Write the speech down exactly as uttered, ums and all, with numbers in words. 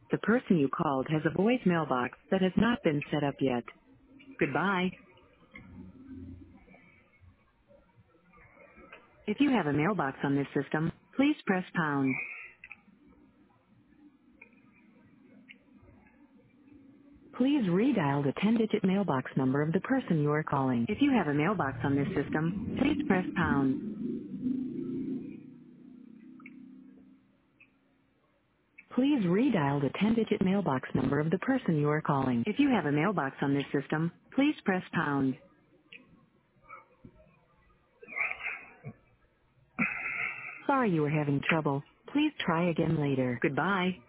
The person you called has a voice mailbox that has not been set up yet. Goodbye. If you have a mailbox on this system, please press pound. Please redial the ten-digit mailbox number of the person you are calling. If you have a mailbox on this system, please press pound. Please redial the ten-digit mailbox number of the person you are calling. If you have a mailbox on this system, please press pound. Sorry you were having trouble. Please try again later. Goodbye.